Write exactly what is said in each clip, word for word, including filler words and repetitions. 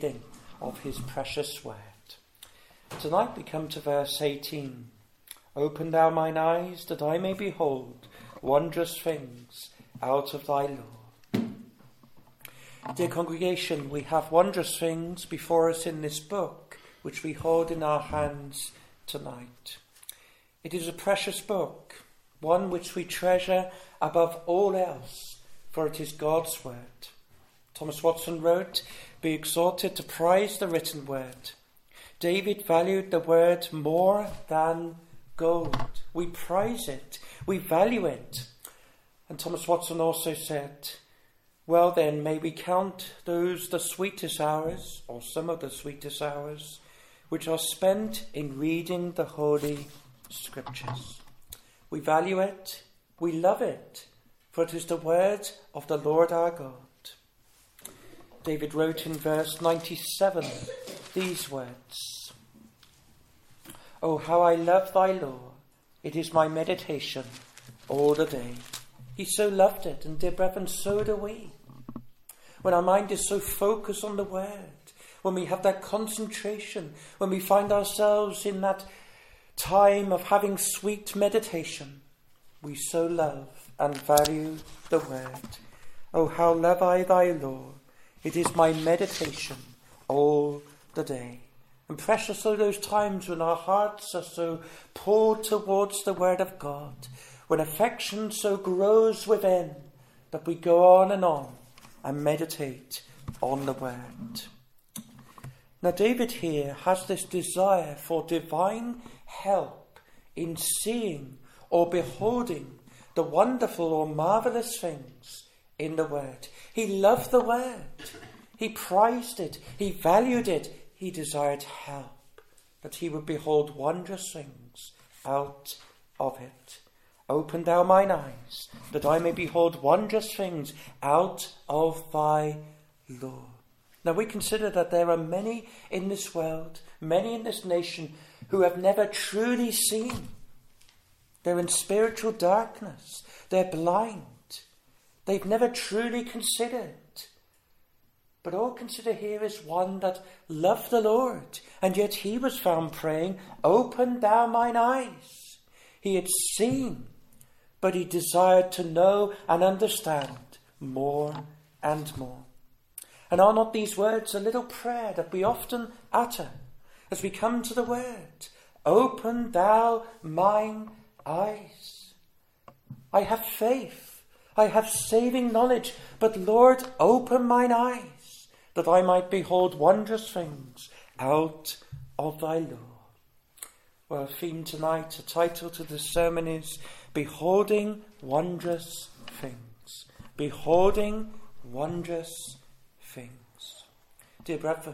of his precious word. Tonight we come to verse eighteen. Open thou mine eyes, that I may behold wondrous things out of thy law. Dear congregation, we have wondrous things before us in this book, which we hold in our hands tonight. It is a precious book, one which we treasure above all else, for it is God's word. Thomas Watson wrote, "Be exhorted to prize the written word." David valued the word more than gold. We prize it, we value it. And Thomas Watson also said, well then, may we count those the sweetest hours, or some of the sweetest hours, which are spent in reading the Holy Scriptures. We value it, we love it, for it is the word of the Lord our God. David wrote in verse ninety-seven these words, "Oh, how I love thy law, it is my meditation all the day." He so loved it, and dear brethren, so do we. When our mind is so focused on the word, when we have that concentration, when we find ourselves in that time of having sweet meditation, we so love and value the word. Oh, how love I thy law, it is my meditation all the day. And precious are those times when our hearts are so poured towards the word of God, when affection so grows within that we go on and on and meditate on the word. Now David here has this desire for divine help in seeing or beholding the wonderful or marvellous things in the word. He loved the word. He prized it. He valued it. He desired help, that he would behold wondrous things out of it. Open thou mine eyes, that I may behold wondrous things out of thy law. Now we consider that there are many in this world, many in this nation, who have never truly seen. They're in spiritual darkness. They're blind. They've never truly considered. But all consider here is one that loved the Lord, and yet he was found praying, "Open thou mine eyes." He had seen, but he desired to know and understand more and more. And are not these words a little prayer that we often utter as we come to the word? Open thou mine eyes. I have faith, I have saving knowledge, but Lord, open mine eyes, that I might behold wondrous things out of thy law. Well, our theme tonight, the title to the sermon is Beholding Wondrous Things. Beholding Wondrous Things. Dear brethren,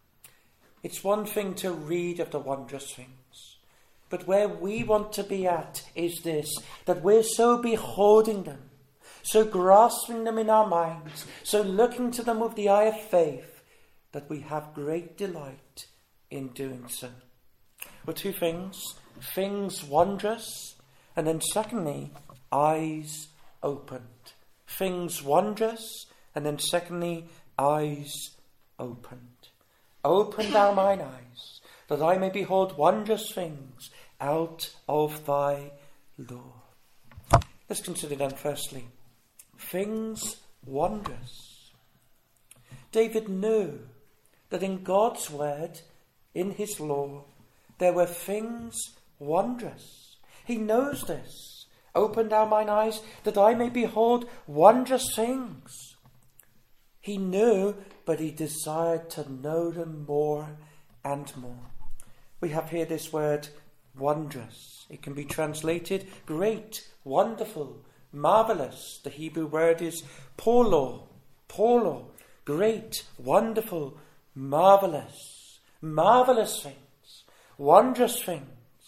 it's one thing to read of the wondrous things, but where we want to be at is this, that we're so beholding them, so grasping them in our minds, so looking to them with the eye of faith, that we have great delight in doing so. Well, two things, things wondrous, and then secondly, eyes opened. Things wondrous, and then secondly, eyes opened. Open thou mine eyes, that I may behold wondrous things out of thy law. Let's consider then firstly, things wondrous. David knew that in God's word, in his law, there were things wondrous. He knows this. Open thou mine eyes, that I may behold wondrous things. He knew, but he desired to know them more and more. We have here this word wondrous. It can be translated great, wonderful, marvelous. The Hebrew word is polo, polo, great, wonderful, marvelous, marvelous things, wondrous things.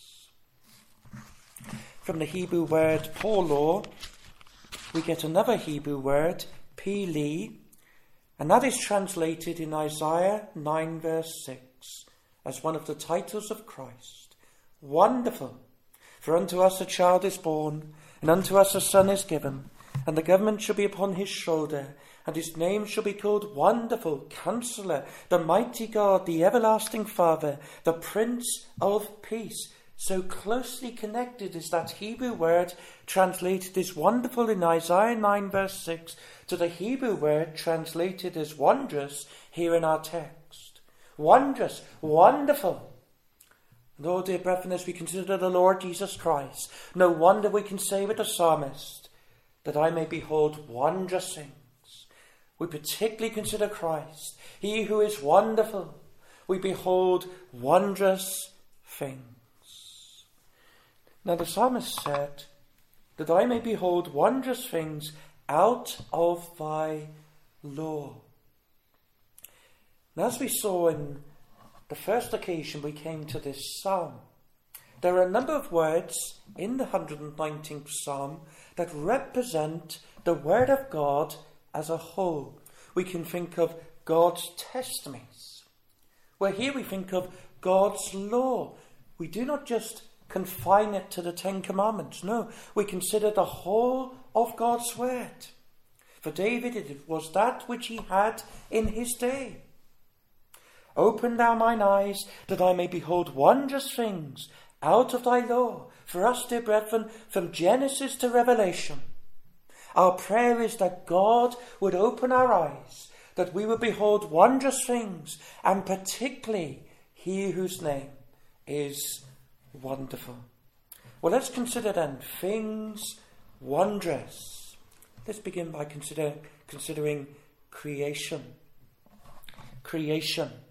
From the Hebrew word polo, we get another Hebrew word, pili, and that is translated in Isaiah nine verse six as one of the titles of Christ. Wonderful, for unto us a child is born, and unto us a son is given, and the government shall be upon his shoulder, And his name shall be called Wonderful, Counselor, the Mighty God, the Everlasting Father, the Prince of Peace. So closely connected is that Hebrew word translated as wonderful in Isaiah nine verse six to the Hebrew word translated as wondrous here in our text. Wondrous, wonderful. And oh, dear brethren, as we consider the Lord Jesus Christ, no wonder we can say with the psalmist, that I may behold wondrous things. We particularly consider Christ, he who is wonderful. We behold wondrous things. Now the psalmist said, that I may behold wondrous things out of thy law. And as we saw in the first occasion we came to this psalm, there are a number of words in the one hundred nineteenth psalm that represent the word of God as a whole. We can think of God's testimonies, where here we think of God's law. We do not just confine it to the Ten Commandments. No, we consider the whole of God's word. For David, it was that which he had in his day. Open thou mine eyes, that I may behold wondrous things out of thy law. For us, dear brethren, from Genesis to Revelation, our prayer is that God would open our eyes, that we would behold wondrous things, and particularly he whose name is wonderful. Well, let's consider then things wondrous. Let's begin by consider, considering creation. Creation.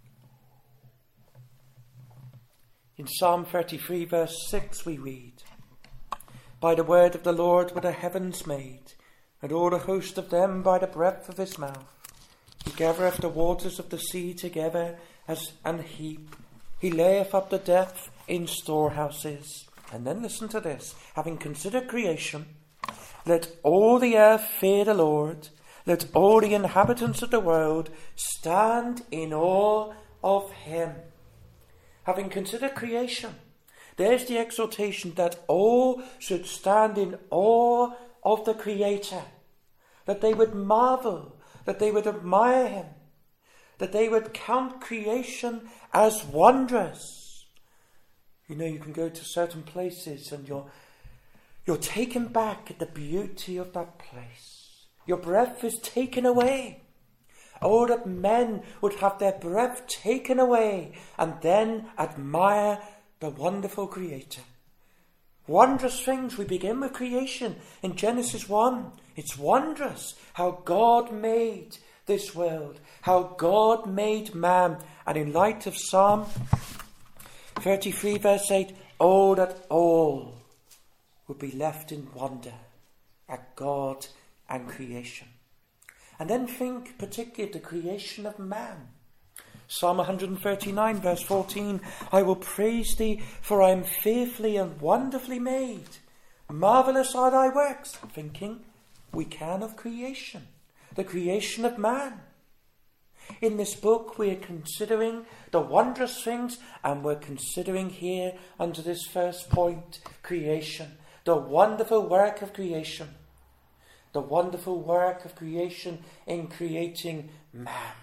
In Psalm thirty-three verse six we read, By the word of the Lord were the heavens made, and all the host of them by the breath of his mouth. He gathereth the waters of the sea together as an heap. He layeth up the depth in storehouses. And then listen to this. Having considered creation, let all the earth fear the Lord. Let all the inhabitants of the world stand in awe of him. Having considered creation, there's the exhortation that all should stand in awe of the Creator. That they would marvel, that they would admire him, that they would count creation as wondrous. You know, you can go to certain places and you're, you're taken back at the beauty of that place. Your breath is taken away. Oh, that men would have their breath taken away and then admire the wonderful Creator. Wondrous things. We begin with creation in Genesis one. It's wondrous how God made this world, how God made man. And in light of Psalm thirty-three verse eight, oh, that all would be left in wonder at God and creation. And then think particularly of the creation of man. Psalm one thirty-nine verse fourteen, I will praise thee, for I am fearfully and wonderfully made. Marvellous are thy works. Thinking we can of creation, the creation of man. In this book we are considering the wondrous things, and we're considering here under this first point, creation, the wonderful work of creation. The wonderful work of creation in creating man.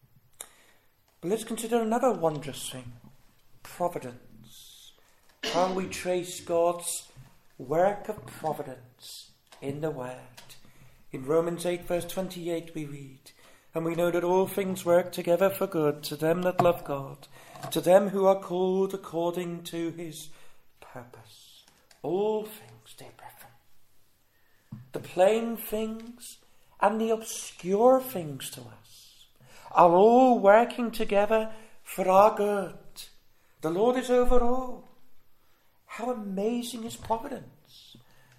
But let's consider another wondrous thing, providence. How we trace God's work of providence in the Word. In Romans eight verse twenty-eight we read, and we know that all things work together for good to them that love God, to them who are called according to his purpose. All things, dear brethren. The plain things and the obscure things to us are all working together for our good. The Lord is over all. How amazing is providence.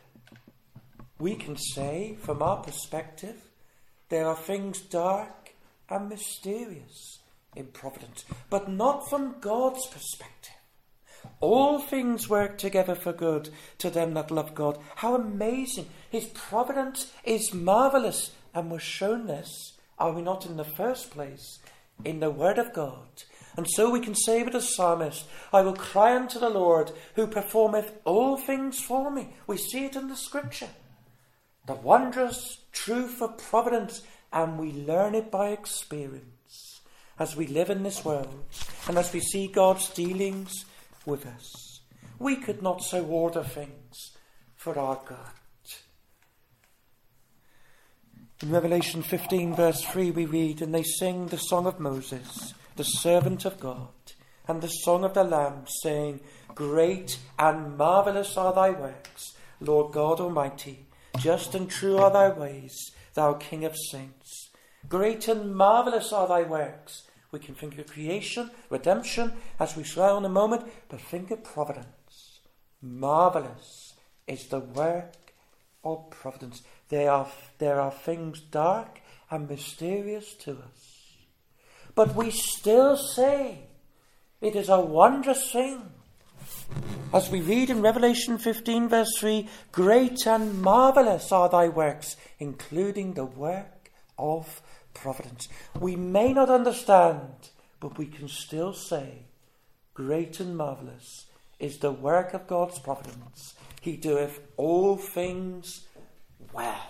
We can say, from our perspective, there are things dark and mysterious in providence, but not from God's perspective. All things work together for good to them that love God. How amazing. His providence is marvellous. And we're shown this, are we not, in the first place, in the Word of God. And so we can say with the psalmist, I will cry unto the Lord, who performeth all things for me. We see it in the Scripture. The wondrous truth of providence and we learn it by experience as we live in this world and as we see God's dealings with us. We could not so order things for our good. In Revelation fifteen verse three we read, "And they sing the song of Moses, the servant of God, and the song of the Lamb, saying, Great and marvellous are thy works, Lord God Almighty. Just and true are thy ways, thou King of saints. Great and marvellous are thy works." We can think of creation, redemption, as we shall in a moment, but think of providence. Marvellous is the work of providence. There are, there are things dark and mysterious to us. But we still say it is a wondrous thing. As we read in Revelation fifteen verse three, "Great and marvellous are thy works," including the work of providence. We may not understand, but we can still say, great and marvellous is the work of God's providence. He doeth all things well.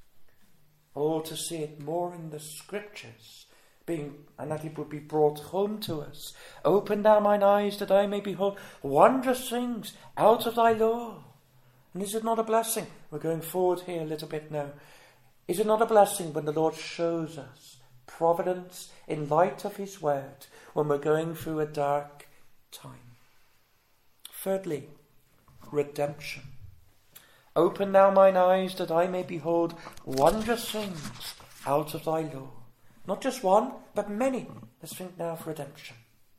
Oh, to see it more in the scriptures, being, and that it would be brought home to us. "Open thou mine eyes that I may behold wondrous things out of thy law." And is it not a blessing? We're going forward here a little bit now. Is it not a blessing when the Lord shows us providence in light of his word when we're going through a dark time? Thirdly, redemption. "Open thou mine eyes that I may behold wondrous things out of thy law." Not just one, but many. Let's think now of redemption.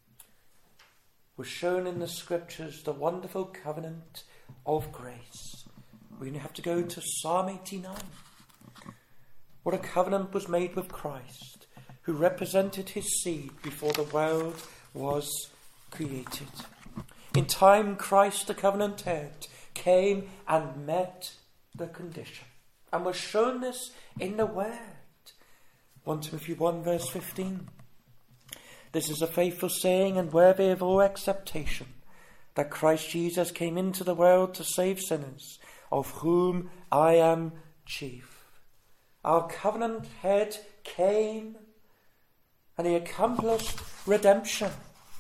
We're shown in the scriptures the wonderful covenant of grace. We're going to have to go to Psalm eighty-nine. What a covenant was made with Christ, who represented his seed before the world was created. In time, Christ, the covenant head, came and met the condition, and was shown this in the word. First Timothy one verse fifteen. "This is a faithful saying and worthy of all acceptation, that Christ Jesus came into the world to save sinners, of whom I am chief." Our covenant head came and he accomplished redemption.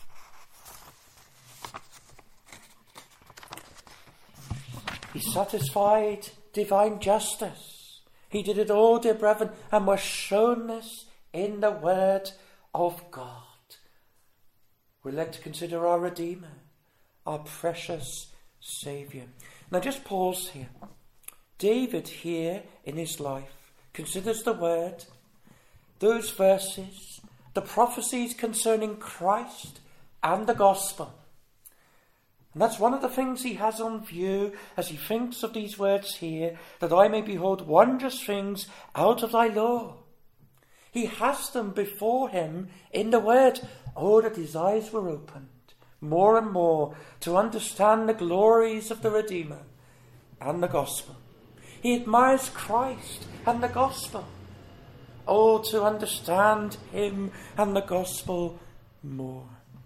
He satisfied divine justice. He did it all, dear brethren, and was shown this in the word of God. We're led to consider our Redeemer, our precious Saviour. Now just pause here. David here in his life considers the word, those verses, the prophecies concerning Christ and the gospel. And that's one of the things he has on view as he thinks of these words here, "that I may behold wondrous things out of thy law." He has them before him in the word. Oh, that his eyes were opened more and more to understand the glories of the Redeemer and the gospel. He admires Christ and the gospel. Oh, to understand him and the gospel more.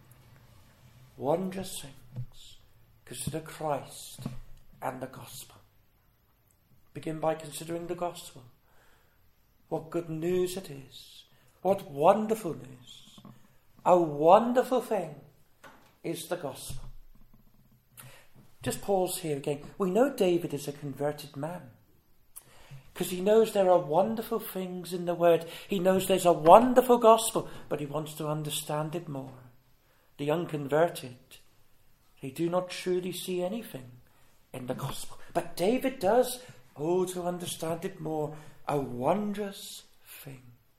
Wondrous things. Consider Christ and the gospel. Begin by considering the gospel. What good news it is. What wonderful news. A wonderful thing is the gospel. Just pause here again. We know David is a converted man, because he knows there are wonderful things in the word. He knows there's a wonderful gospel, but he wants to understand it more. The unconverted, they do not truly see anything in the gospel. But David does. Oh, to understand it more. A wondrous thing.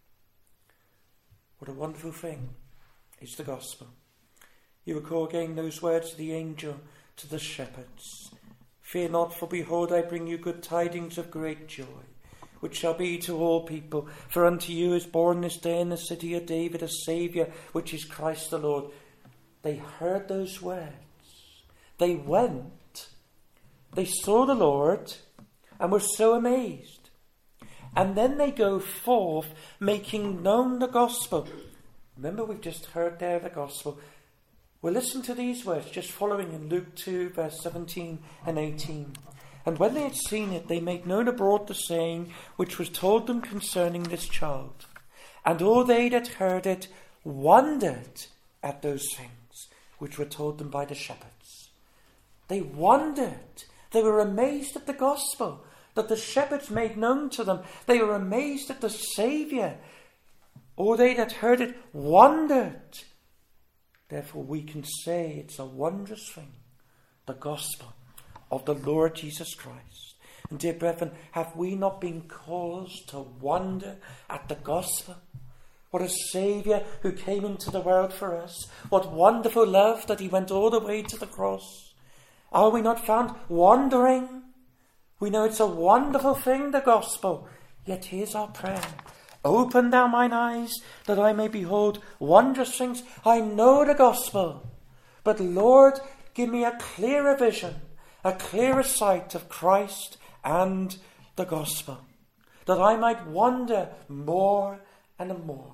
What a wonderful thing is the gospel. You recall again those words of the angel to the shepherds. "Fear not, for behold, I bring you good tidings of great joy, which shall be to all people. For unto you is born this day in the city of David a Saviour, which is Christ the Lord." They heard those words. They went. They saw the Lord and were so amazed. And then they go forth making known the gospel. Remember, we've just heard there the gospel. Well, listen to these words, just following in Luke two, verse seventeen and eighteen. And when they had seen it, they made known abroad the saying which was told them concerning this child. And all they that heard it wondered at those things which were told them by the shepherds. They wondered. They were amazed at the gospel that the shepherds made known to them. They were amazed at the Saviour. All they that heard it wondered. Therefore we can say it's a wondrous thing, the gospel of the Lord Jesus Christ. And dear brethren, have we not been caused to wonder at the gospel? What a Saviour who came into the world for us. What wonderful love that he went all the way to the cross. Are we not found wondering? We know it's a wonderful thing, the gospel. Yet here's our prayer. Open thou mine eyes, that I may behold wondrous things. I know the gospel. But Lord, give me a clearer vision, a clearer sight of Christ and the gospel, that I might wonder more and more.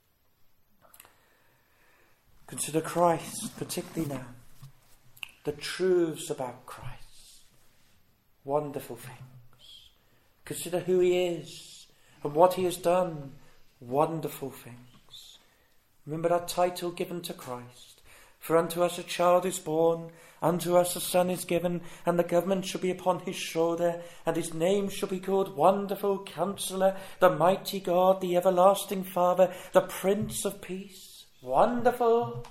Consider Christ, particularly now. The truths about Christ. Wonderful things. Consider who he is and what he has done. Wonderful things. Remember that title given to Christ. For unto us a child is born, unto us a son is given, and the government shall be upon his shoulder, and his name shall be called Wonderful Counselor, the Mighty God, the Everlasting Father, the Prince of Peace. Wonderful.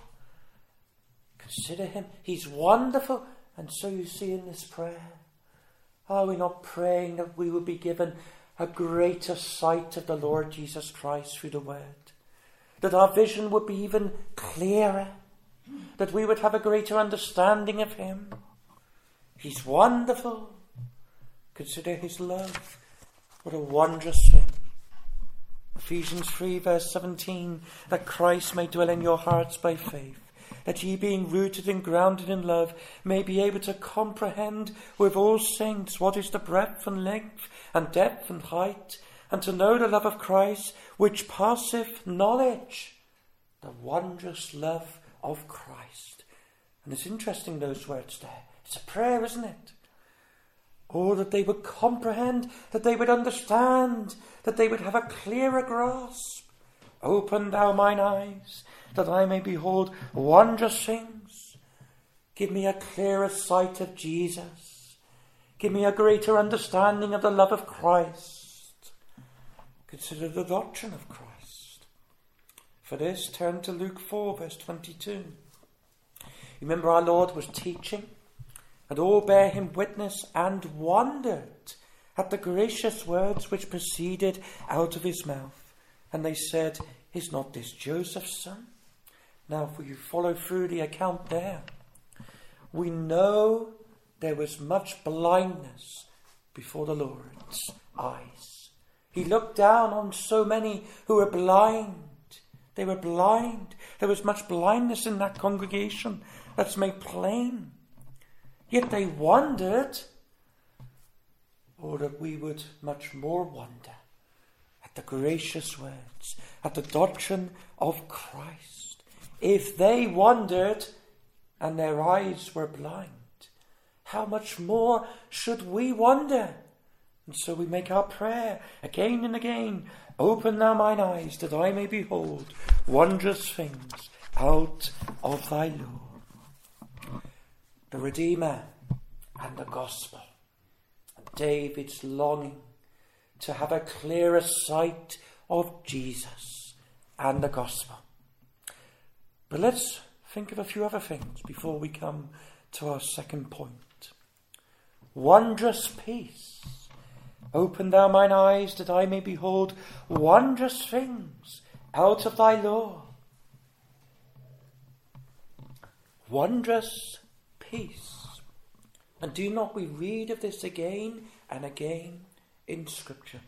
Consider him. He's wonderful. And so you see in this prayer, are we not praying that we will be given a greater sight of the Lord Jesus Christ through the word? That our vision would be even clearer? That we would have a greater understanding of him? He's wonderful. Consider his love. What a wondrous thing. Ephesians three verse seventeen, that Christ may dwell in your hearts by faith, that ye being rooted and grounded in love may be able to comprehend with all saints what is the breadth and length and depth and height, and to know the love of Christ which passeth knowledge. The wondrous love of Christ. And it's interesting, those words there. It's a prayer, isn't it? Oh, that they would comprehend, that they would understand, that they would have a clearer grasp. Open thou mine eyes, that I may behold wondrous things. Give me a clearer sight of Jesus. Give me a greater understanding of the love of Christ. Consider the doctrine of Christ. For this, turn to Luke four, verse twenty-two. Remember, our Lord was teaching, and all bare him witness and wondered at the gracious words which proceeded out of his mouth. And they said, is not this Joseph's son? Now, if we follow through the account there, we know there was much blindness before the Lord's eyes. He looked down on so many who were blind. They were blind. There was much blindness in that congregation. That's made plain. Yet they wondered, or that we would much more wonder at the gracious words, at the doctrine of Christ. If they wondered and their eyes were blind, how much more should we wonder? And so we make our prayer again and again. Open thou mine eyes, that I may behold wondrous things out of thy law. The Redeemer and the gospel. David's longing to have a clearer sight of Jesus and the gospel. But let's think of a few other things before we come to our second point. Wondrous peace. Open thou mine eyes, that I may behold wondrous things out of thy law. Wondrous peace. And do not we read of this again and again in Scripture?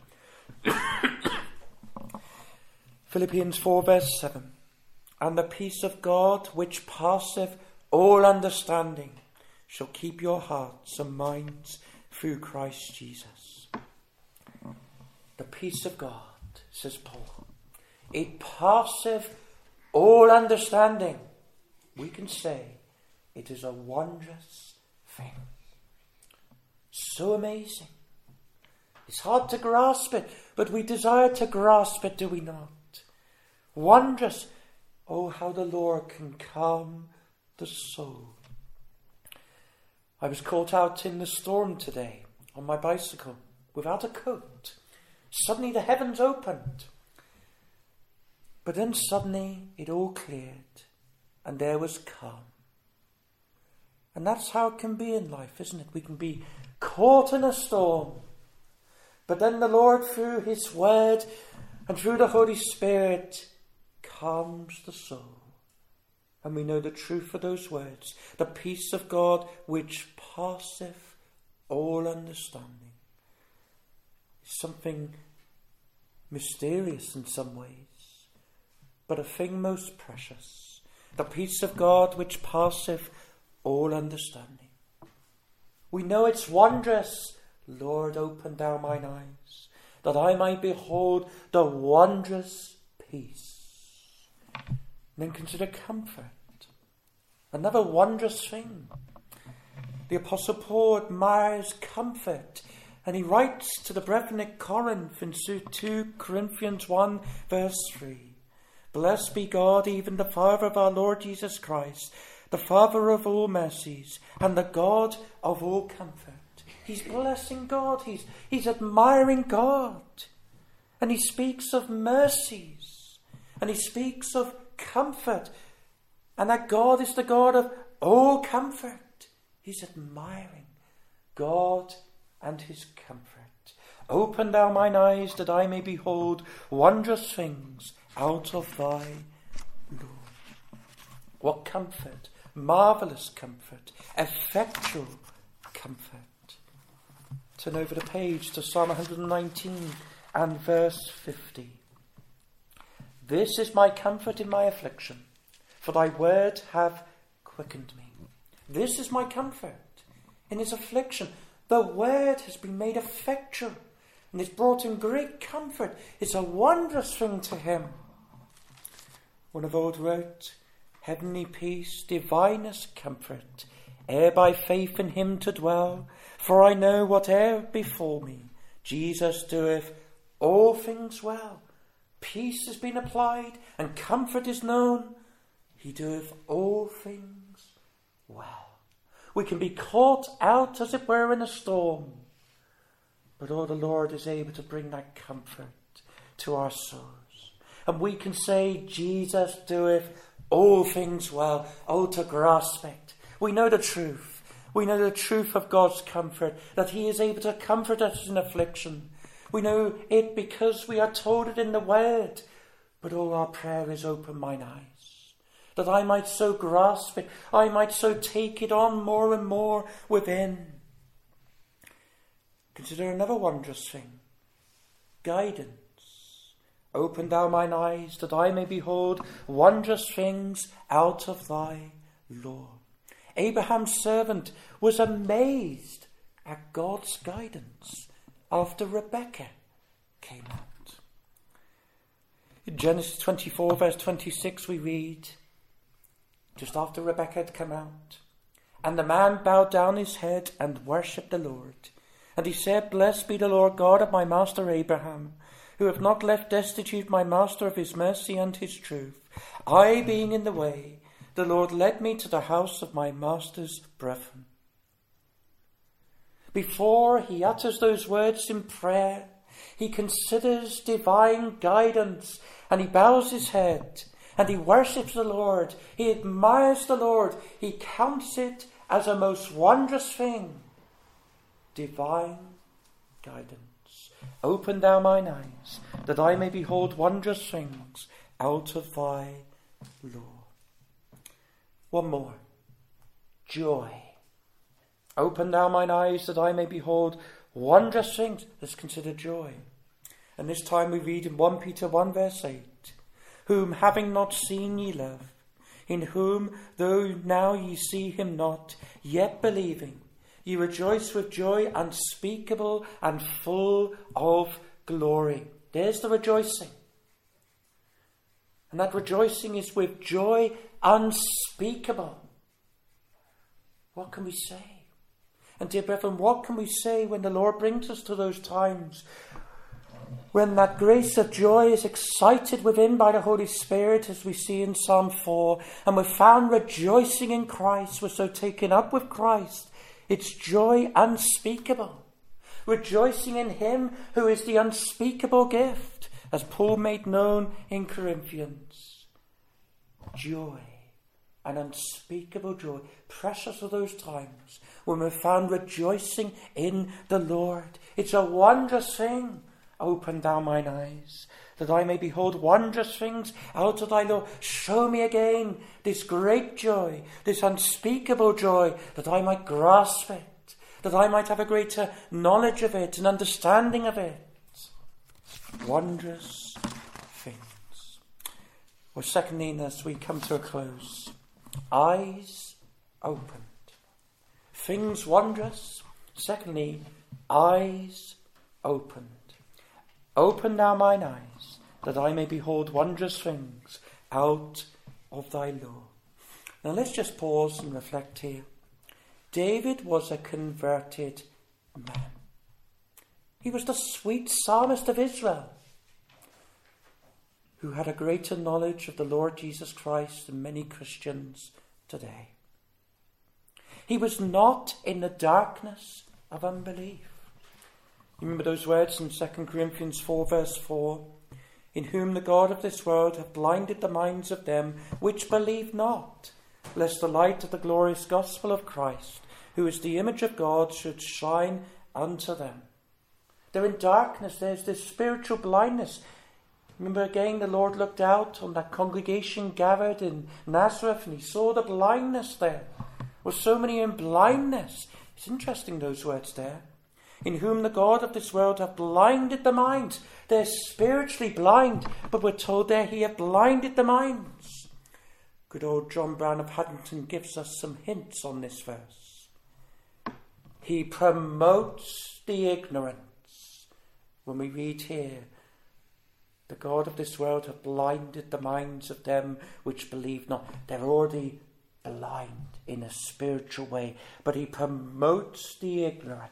Philippians four verse seven. And the peace of God, which passeth all understanding, shall keep your hearts and minds through Christ Jesus. The peace of God, says Paul, it passeth all understanding. We can say it is a wondrous thing. So amazing. It's hard to grasp it, but we desire to grasp it, do we not? Wondrous. Oh, how the Lord can calm the soul. I was caught out in the storm today on my bicycle without a coat. Suddenly the heavens opened. But then suddenly it all cleared and there was calm. And that's how it can be in life, isn't it? We can be caught in a storm. But then the Lord, through his word and through the Holy Spirit, calms the soul. And we know the truth of those words. The peace of God which passeth all understanding. It's something mysterious in some ways, but a thing most precious. The peace of God which passeth all understanding. We know it's wondrous. Lord, open thou mine eyes, that I might behold the wondrous peace. And then consider comfort. Another wondrous thing. The Apostle Paul admires comfort, and he writes to the brethren at Corinth in two Corinthians one verse three. Blessed be God, even the Father of our Lord Jesus Christ, the Father of all mercies, and the God of all comfort. He's blessing God. He's, he's admiring God. And he speaks of mercies. And he speaks of comfort. And that God is the God of all comfort. He's admiring God and his comfort. Open thou mine eyes that I may behold wondrous things out of thy law. What comfort, marvellous comfort, effectual comfort. Turn over the page to Psalm one nineteen and verse fifty. This is my comfort in my affliction, for thy word hath quickened me. This is my comfort in his affliction. The word has been made effectual, and it's brought him great comfort. It's a wondrous thing to him. One of old wrote, heavenly peace, divinest comfort, ere by faith in him to dwell, for I know whate'er befall me, Jesus doeth all things well. Peace has been applied, and comfort is known. He doeth all things well. We can be caught out, as it were, in a storm, but oh, the Lord is able to bring that comfort to our souls. And we can say, Jesus doeth all things well. Oh, to grasp it. We know the truth. We know the truth of God's comfort, that he is able to comfort us in affliction. We know it because we are told it in the word. But oh, our prayer is open mine eyes, that I might so grasp it, I might so take it on more and more within. Consider another wondrous thing. Guidance. Open thou mine eyes, that I may behold wondrous things out of thy law. Abraham's servant was amazed at God's guidance after Rebekah came out. In Genesis twenty-four verse twenty-six we read, just after Rebekah had come out, and the man bowed down his head and worshipped the Lord. And he said, Blessed be the Lord God of my master Abraham, who have not left destitute my master of his mercy and his truth. I being in the way, the Lord led me to the house of my master's brethren. Before he utters those words in prayer, he considers divine guidance, and he bows his head, and he worships the Lord. He admires the Lord. He counts it as a most wondrous thing. Divine guidance. Open thou mine eyes, that I may behold wondrous things out of thy law. One more. Joy. Open thou mine eyes, that I may behold wondrous things. Let's consider joy. And this time we read in First Peter one verse eight. Whom having not seen ye love, in whom though now ye see him not, yet believing, ye rejoice with joy unspeakable and full of glory. There's the rejoicing. And that rejoicing is with joy unspeakable. What can we say? And dear brethren, what can we say when the Lord brings us to those times when that grace of joy is excited within by the Holy Spirit, as we see in Psalm four, and we're found rejoicing in Christ, we're so taken up with Christ, it's joy unspeakable. Rejoicing in him who is the unspeakable gift, as Paul made known in Corinthians. Joy, an unspeakable joy. Precious are those times when we're found rejoicing in the Lord. It's a wondrous thing. Open thou mine eyes, that I may behold wondrous things out of thy law. Show me again this great joy, this unspeakable joy, that I might grasp it, that I might have a greater knowledge of it, an understanding of it. Wondrous things. Well, secondly, as we come to a close, eyes opened. Things wondrous. Secondly, eyes opened. Open now mine eyes, that I may behold wondrous things out of thy law. Now let's just pause and reflect here. David was a converted man. He was the sweet psalmist of Israel, who had a greater knowledge of the Lord Jesus Christ than many Christians today. He was not in the darkness of unbelief. You remember those words in Second Corinthians four verse four? In whom the God of this world hath blinded the minds of them which believe not, lest the light of the glorious gospel of Christ, who is the image of God, should shine unto them. They're in darkness. There's this spiritual blindness. Remember again, the Lord looked out on that congregation gathered in Nazareth, and he saw the blindness there. There were so many in blindness. It's interesting, those words there. In whom the God of this world hath blinded the minds. They're spiritually blind, but we're told there he hath blinded the minds. Good old John Brown of Haddington gives us some hints on this verse. He promotes the ignorance. When we read here, the God of this world hath blinded the minds of them which believe not. They're already blind in a spiritual way, but he promotes the ignorant.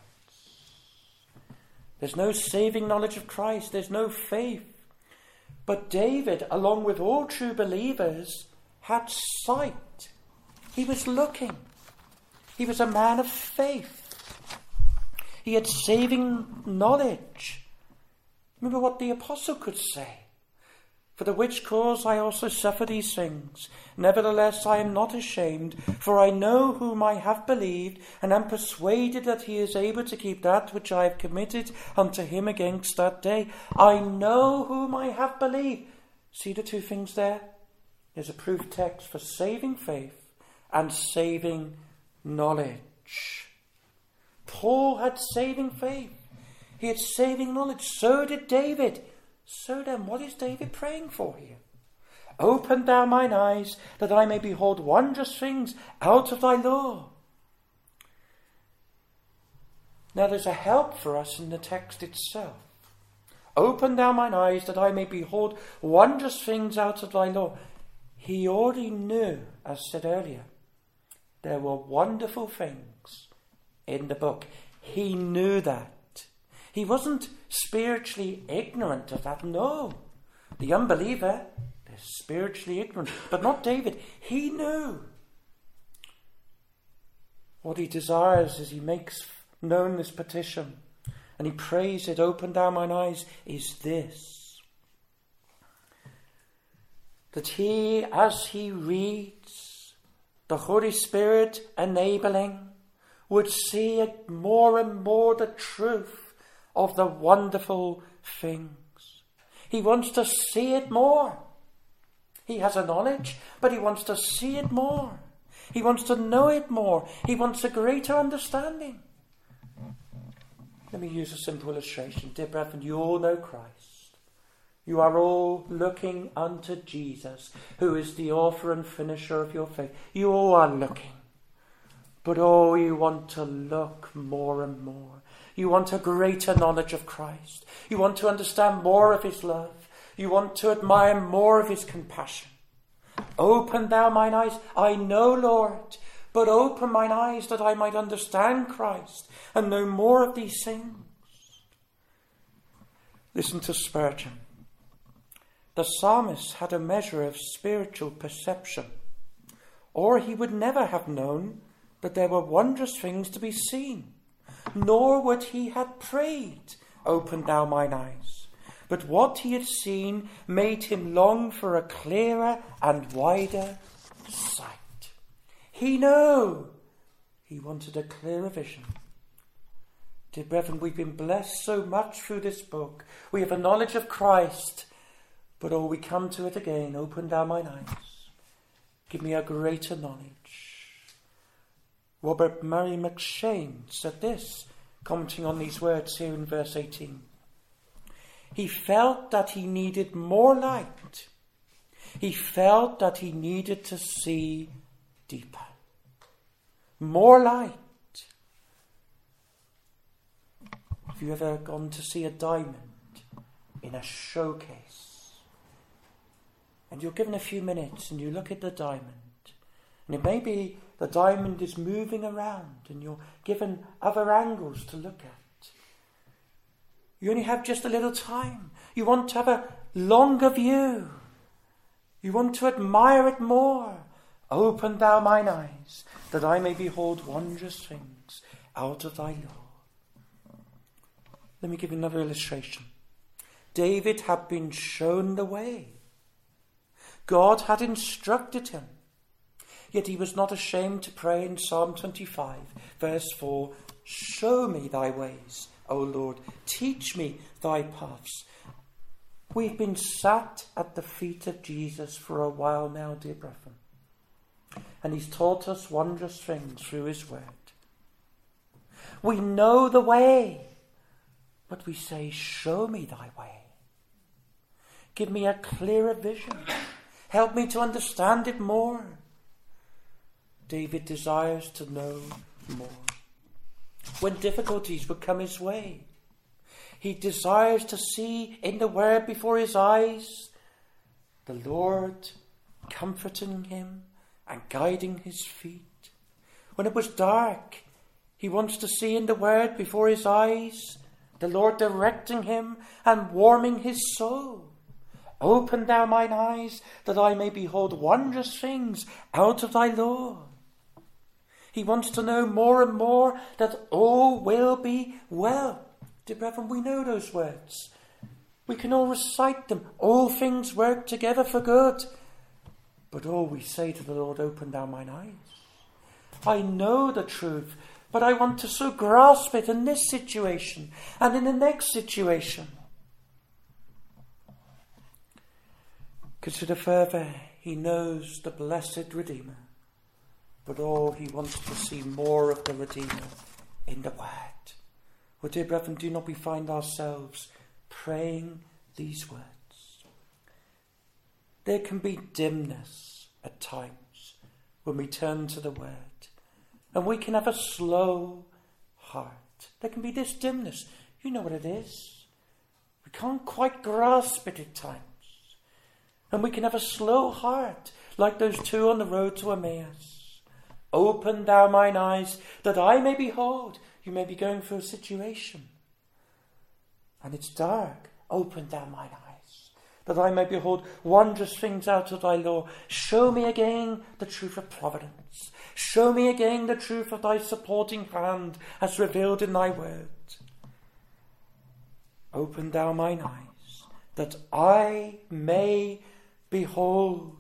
There's no saving knowledge of Christ. There's no faith. But David, along with all true believers, had sight. He was looking. He was a man of faith. He had saving knowledge. Remember what the apostle could say. For the which cause I also suffer these things. Nevertheless I am not ashamed, for I know whom I have believed, and am persuaded that he is able to keep that which I have committed unto him against that day. I know whom I have believed. See the two things there? There's a proof text for saving faith and saving knowledge. Paul had saving faith. He had saving knowledge. So did David. So then, what is David praying for here? Open thou mine eyes, that I may behold wondrous things out of thy law. Now there's a help for us in the text itself. Open thou mine eyes, that I may behold wondrous things out of thy law. He already knew, as said earlier, there were wonderful things in the book. He knew that. He wasn't spiritually ignorant of that. No. The unbeliever, they're spiritually ignorant. But not David. He knew. What he desires as he makes known this petition, and he prays it, open thou mine eyes, is this. That he, as he reads, the Holy Spirit enabling, would see it more and more the truth of the wonderful things. He wants to see it more. He has a knowledge, but he wants to see it more. He wants to know it more. He wants a greater understanding. Let me use a simple illustration. Dear brethren, you all know Christ. You are all looking unto Jesus, who is the author and finisher of your faith. You all are looking. But oh, you want to look more and more. You want a greater knowledge of Christ. You want to understand more of his love. You want to admire more of his compassion. Open thou mine eyes. I know, Lord, but open mine eyes that I might understand Christ and know more of these things. Listen to Spurgeon. The psalmist had a measure of spiritual perception, or he would never have known that there were wondrous things to be seen, nor would he have prayed, open thou mine eyes. But what he had seen made him long for a clearer and wider sight. He knew he wanted a clearer vision. Dear brethren, we've been blessed so much through this book. We have a knowledge of Christ, but oh, we come to it again. Open thou mine eyes. Give me a greater knowledge. Robert Murray McShane said this, commenting on these words here in verse eighteen. He felt that he needed more light. He felt that he needed to see deeper. More light. Have you ever gone to see a diamond in a showcase? And you're given a few minutes and you look at the diamond. And it may be the diamond is moving around and you're given other angles to look at. You only have just a little time. You want to have a longer view. You want to admire it more. Open thou mine eyes, that I may behold wondrous things out of thy law. Let me give you another illustration. David had been shown the way. God had instructed him. Yet he was not ashamed to pray in Psalm twenty-five, verse four, show me thy ways, O Lord, teach me thy paths. We've been sat at the feet of Jesus for a while now, dear brethren. And he's taught us wondrous things through his word. We know the way, but we say, show me thy way. Give me a clearer vision. Help me to understand it more. David desires to know more. When difficulties would come his way, he desires to see in the word before his eyes the Lord comforting him and guiding his feet. When it was dark, he wants to see in the word before his eyes the Lord directing him and warming his soul. Open thou mine eyes, that I may behold wondrous things out of thy law. He wants to know more and more that all will be well. Dear brethren, we know those words. We can all recite them. All things work together for good. But all we say to the Lord, open thou mine eyes. I know the truth, but I want to so grasp it in this situation and in the next situation. Consider further, he knows the blessed Redeemer. But oh, he wants to see more of the Redeemer in the Word. Well, dear brethren, do not we find ourselves praying these words? There can be dimness at times when we turn to the Word. And we can have a slow heart. There can be this dimness. You know what it is. We can't quite grasp it at times. And we can have a slow heart, like those two on the road to Emmaus. Open thou mine eyes, that I may behold. You may be going through a situation, and it's dark. Open thou mine eyes, that I may behold wondrous things out of thy law. Show me again the truth of providence. Show me again the truth of thy supporting hand, as revealed in thy word. Open thou mine eyes, that I may behold.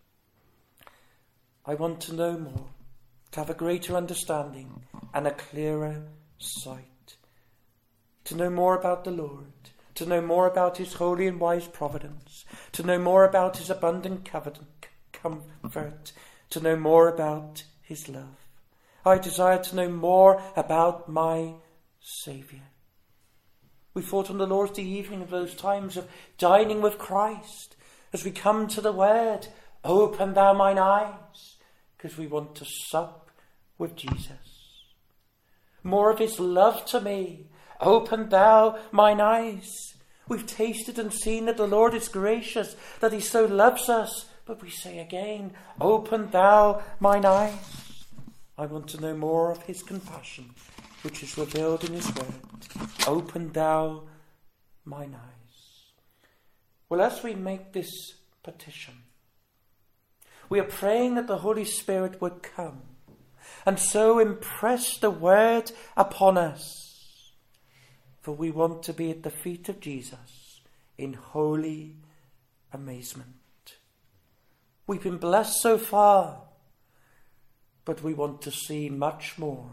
I want to know more, to have a greater understanding and a clearer sight, to know more about the Lord, to know more about his holy and wise providence, to know more about his abundant comfort, to know more about his love. I desire to know more about my Saviour. We thought on the Lord's Day evening of those times of dining with Christ. As we come to the word, open thou mine eyes, because we want to sup with Jesus. More of his love to me. Open thou mine eyes. We've tasted and seen that the Lord is gracious, that he so loves us. But we say again, open thou mine eyes. I want to know more of his compassion, which is revealed in his word. Open thou mine eyes. Well, as we make this petition, we are praying that the Holy Spirit would come and so impress the word upon us. For we want to be at the feet of Jesus in holy amazement. We've been blessed so far, but we want to see much more.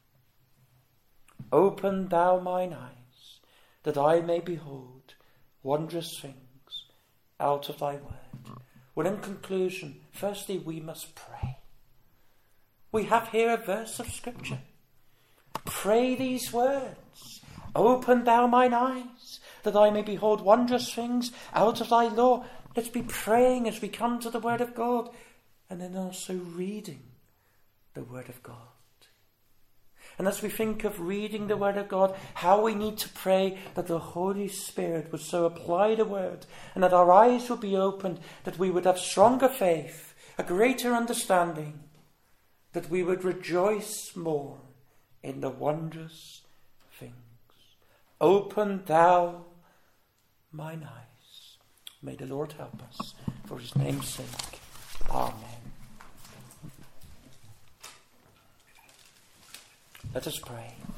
Open thou mine eyes, that I may behold wondrous things out of thy word. Well, in conclusion, firstly, we must pray. We have here a verse of Scripture. Pray these words. Open thou mine eyes, that I may behold wondrous things out of thy law. Let's be praying as we come to the word of God, and then also reading the word of God. And as we think of reading the word of God, how we need to pray that the Holy Spirit would so apply the word, and that our eyes would be opened, that we would have stronger faith, a greater understanding, that we would rejoice more in the wondrous things. Open thou mine eyes. May the Lord help us for his name's sake. Amen. Let us pray.